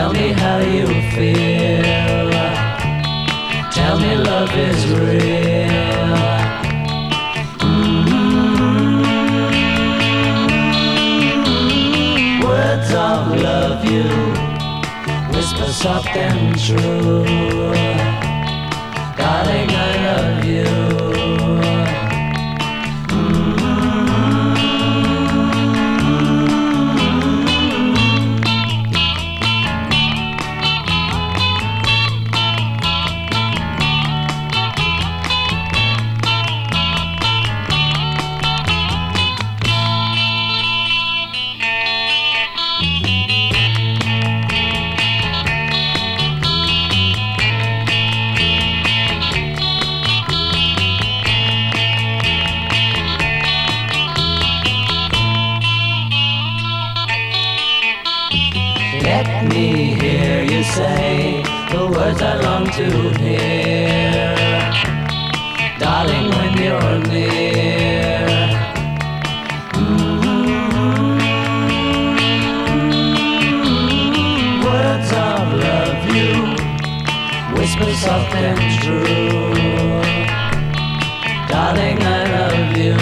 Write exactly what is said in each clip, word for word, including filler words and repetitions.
Tell me how you feel. Tell me love is real. Mm-hmm. Words of love you whisper soft and true. Darling, I love you. Let me hear you say the words I long to hear. Darling, when you're near. Mm-hmm. Words of love you whisper soft and true. Darling, I love you.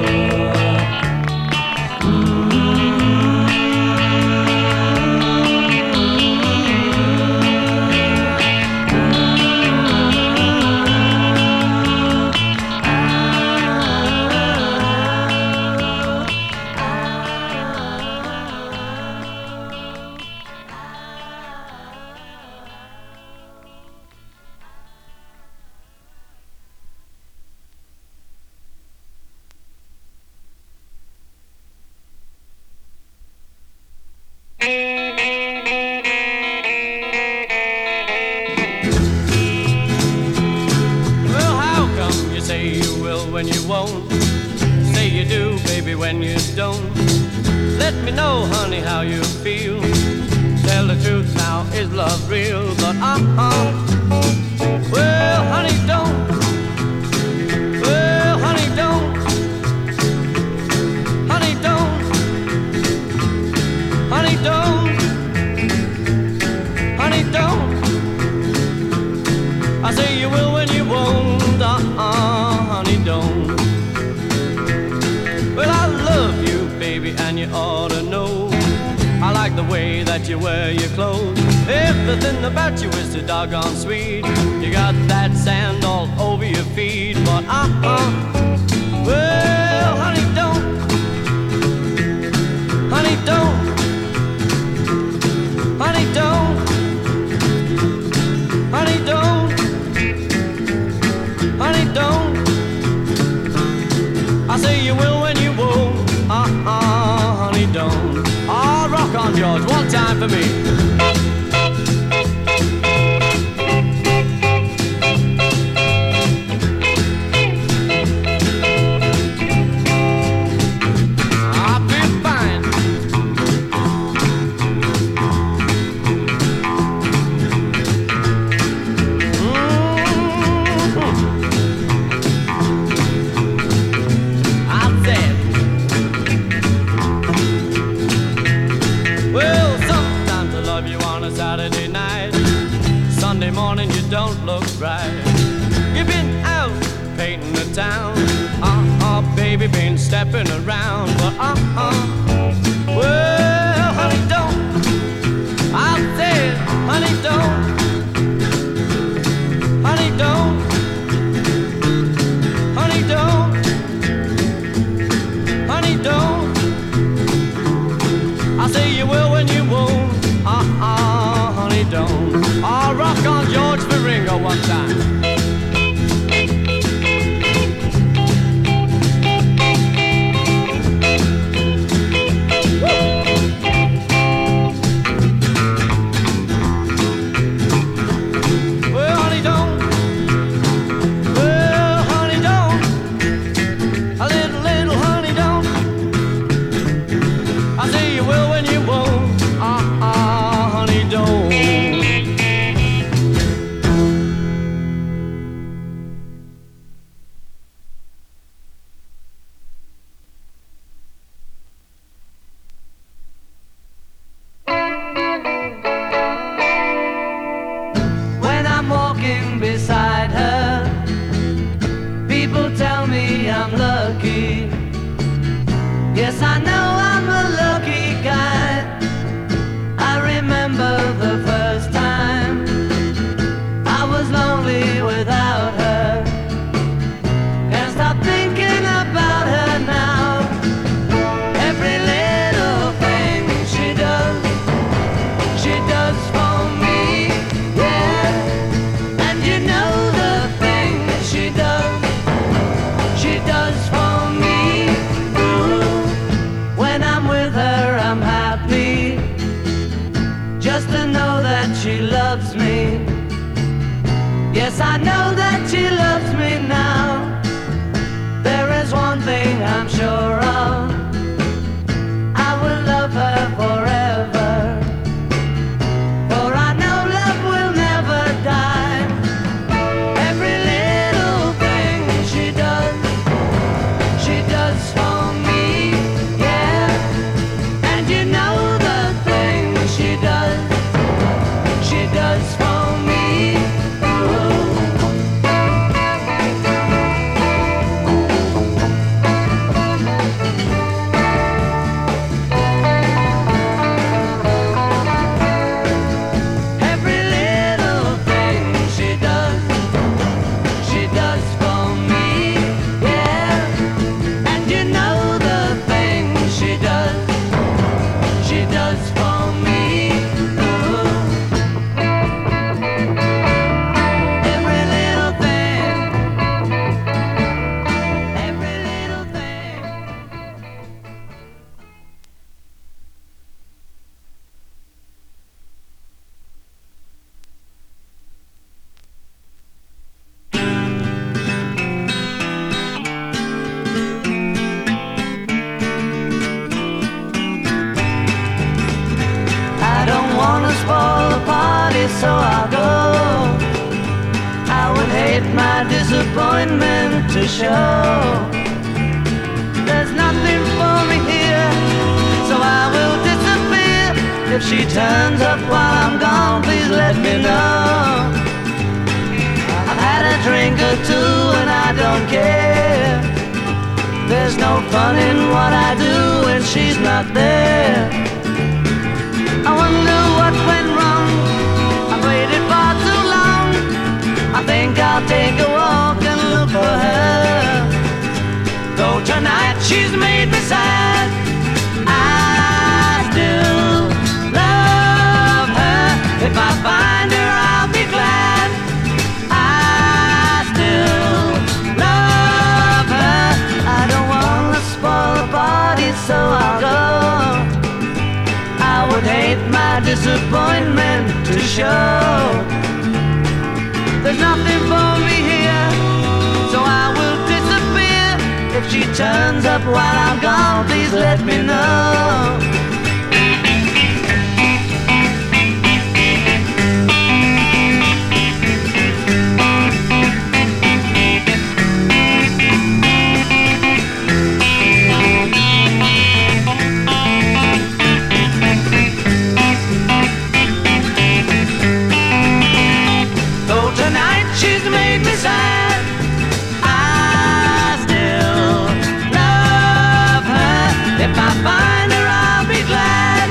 When you won't say you do, baby, when you don't. Let me know, honey, how you feel. Tell the truth now, is love real? But uh-uh, well, honey, don't. Well, honey, don't. Honey, don't. Honey, don't. Honey, don't. I say you will when you won't. Uh-uh, honey, don't. Well, I love you, baby, and you ought to know. I like the way that you wear your clothes. Everything about you is so doggone sweet. You got that sand all over your feet. But uh-uh, well, honey, don't. Honey, don't. Honey, don't. Honey, don't. Honey, don't. I say you will when you won't. Uh-uh, honey, don't. Oh, rock on, George, one time for me. Saturday night, Sunday morning you don't look right. You've been out painting the town. Uh-uh, baby, been stepping around. But uh-uh, well, honey, don't. I said, honey, don't. Honey, don't. Honey, don't. Honey, don't. I say you will when you won't. Uh-uh, honey, don't. I'll rock on George for Ringo one time. Yes, I know that she loves me now. There is one thing I'm sure of. I will love her forever. For I know love will never die. Every little thing she does, she does for me, yeah. And you know the things she does, she does for me. Ooh. Every little thing she does, she does for me, yeah. And you know the things she does, she does for me. Ooh. Every little thing, every little thing. I don't wanna spoil the party, so I'll go. I would hate my disappointment to show. There's nothing for me here, so I will disappear. If she turns up while I'm gone, please let me know. I've had a drink or two and I don't care. There's no fun in what I do when she's not there. I wonder what went wrong. I waited far too long. I think I'll take a walk and look for her. Though tonight she's made me sad, I still love her. If I find her, I'll be glad. I still love her. I don't wanna spoil the party, so I'll go. I would hate my disappointment to show. There's nothing for me here, so I will disappear. If she turns up while I'm gone, please let me know. Though tonight she's made me sad, I still love her. If I find her, I'll be glad.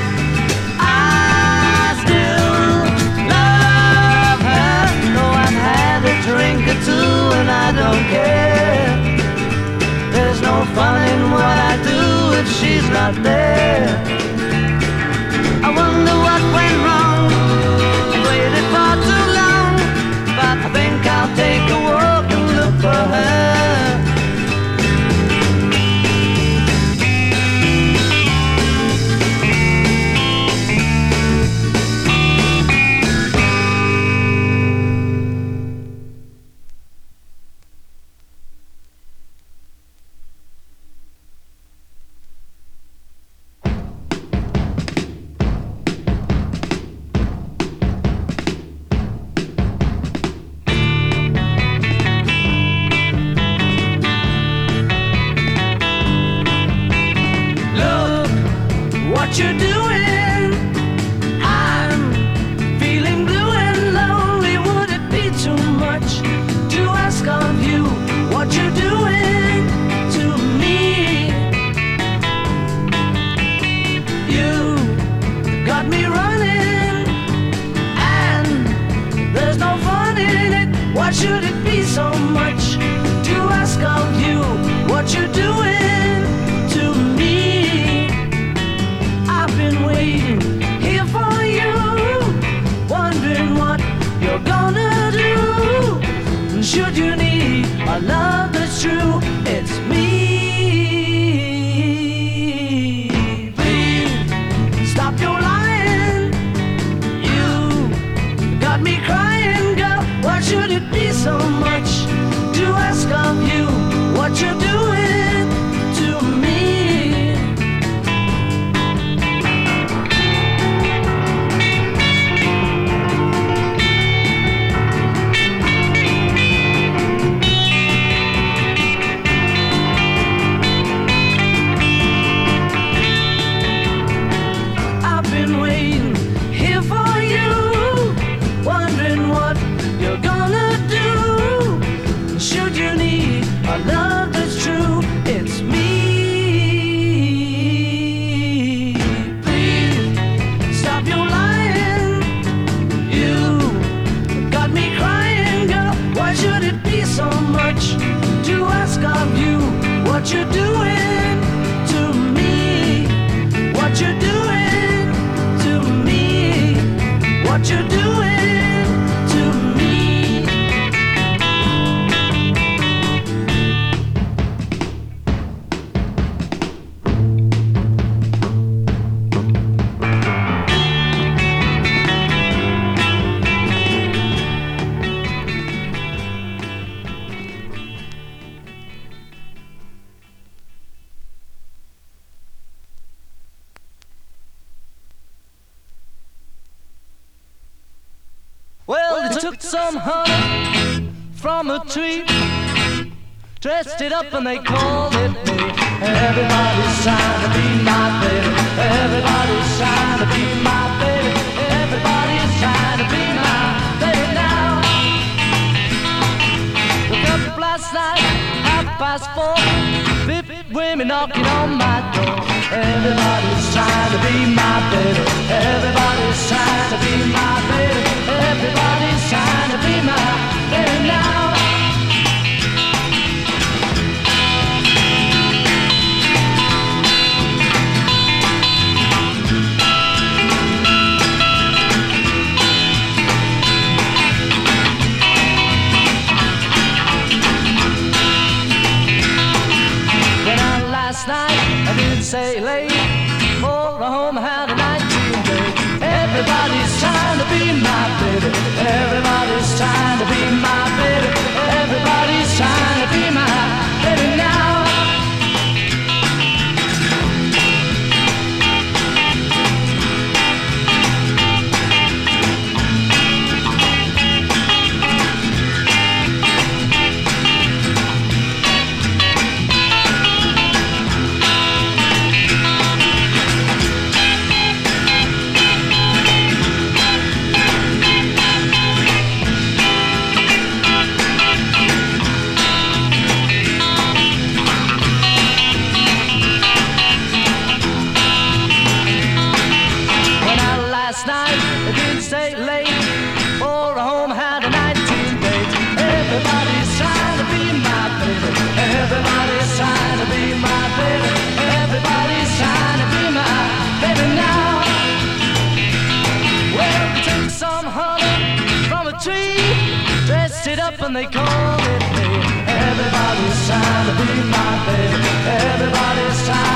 I still love her. Though I've had a drink or two and I don't care. There's no fun in what I do if she's not there. I wonder what went wrong. I waited far too long, but I think I'll take a walk and look for her. Look what you're doing. I'm feeling blue and lonely. Would it be too much to ask of you what you're doing to me? You got me running, and there's no fun in it. Why should it be so much to ask of you what you're doing to me? I've been me, a love that's true. It's me. Please stop your lying. You got me crying, girl. Why should it be so much to ask of you what you're doing to me? What you're doing to me? What you're doing to me? Well, they took some honey from a tree, dressed it up and they called it me. Everybody's trying to be my baby. Everybody's trying to be my baby. Everybody's trying to be my baby now. Woke up last night, half past four, fifty women knocking on my door. Everybody's trying to be my baby. Everybody's trying to be my baby. Everybody's trying to be my baby now. Went out last night, I didn't say late, for a home had a nineteen day. Everybody's trying to be my baby. Everybody's trying to be my baby. Everybody's trying to be my baby now. And they call it me. Everybody's trying to be my baby. Everybody's trying